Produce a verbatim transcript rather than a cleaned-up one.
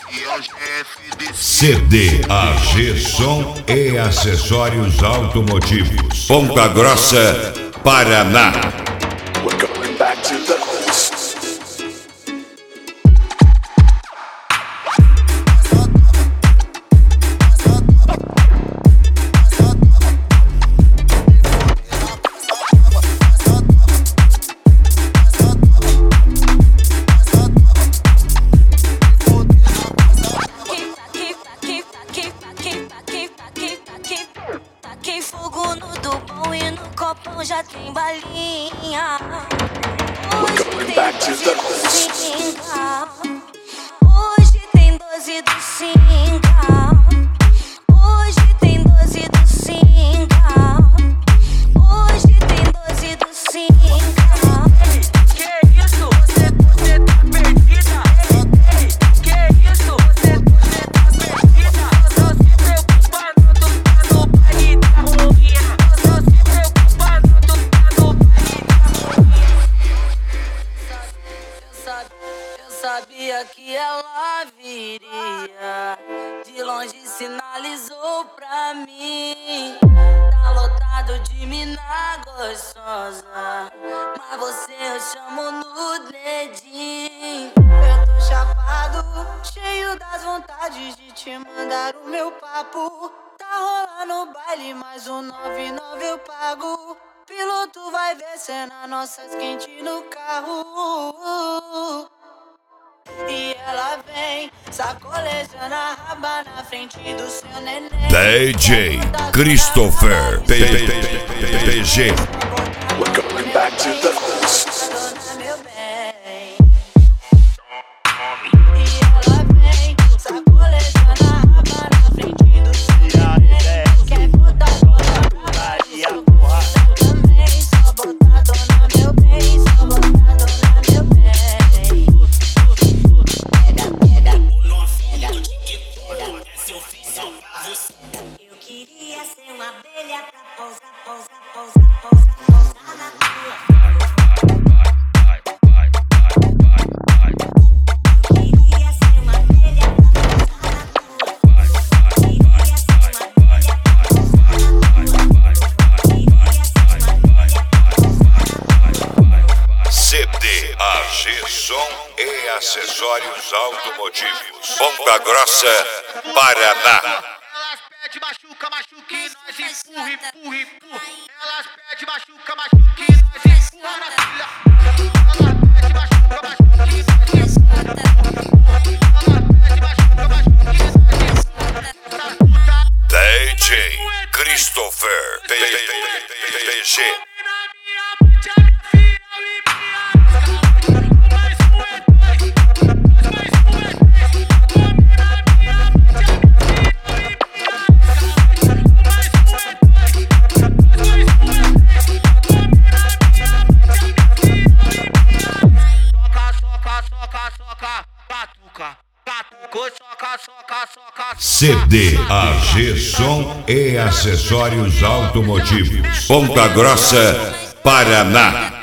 C D A G Som e Acessórios Automotivos. Ponta Grossa, Paraná. We're going back to the roots. Taquei fogo no do bom e no copão já tem balinha. Hoje tem doze do Singa. Hoje tem doze do Singa. Hoje tem doze do Singa. Hoje tem doze do Singa. Que isso? Você, você tá perdida? Que isso? Você, você tá perdida? Não se preocupa, não, tu tá no baile da ruinha. Não se preocupa, não, tu tá no baile da ruinha. Eu sabia, eu sabia que ela viria. De longe sinalizou pra mim. Tá lotado de mina gostosa, mas você eu chamo no dedinho. Eu tô chapado, cheio das vontades de te mandar o meu papo. Tá rolando baile, mais um nove e nove eu pago. Piloto vai descendo as nossas quentes no carro. E ela vem sacolejando a raba na frente do seu neném. D J Christopher P G. We're going back to the roots. Meu bem. E ela vem sacolejando a raba na frente do seu neném. Quer botar dona pra baixo, também. Só botar dona, meu bem. Só botar dona, meu bem. Eu queria ser uma abelha pra pousar, pousar, pousar, pousar, pousar na tua. Eu queria ser uma abelha pra pousar na tua. Eu queria ser uma abelha pra pousar na tua. Eu queria ser uma abelha pra pousar na tua. C D A G Som e Acessórios Automotivos. Ponta Grossa, Paraná. Elas pedem machuca, machuca e nós empurra, empurra, empurra. Elas pedem machuca, machuca e nós empurra na filha. Elas pedem machuca, machuca e nós empurra. Elas pedem machuca, machuca e nós empurra. D J Christopher P G. C D A G Som e Acessórios Automotivos. Ponta Grossa, Paraná.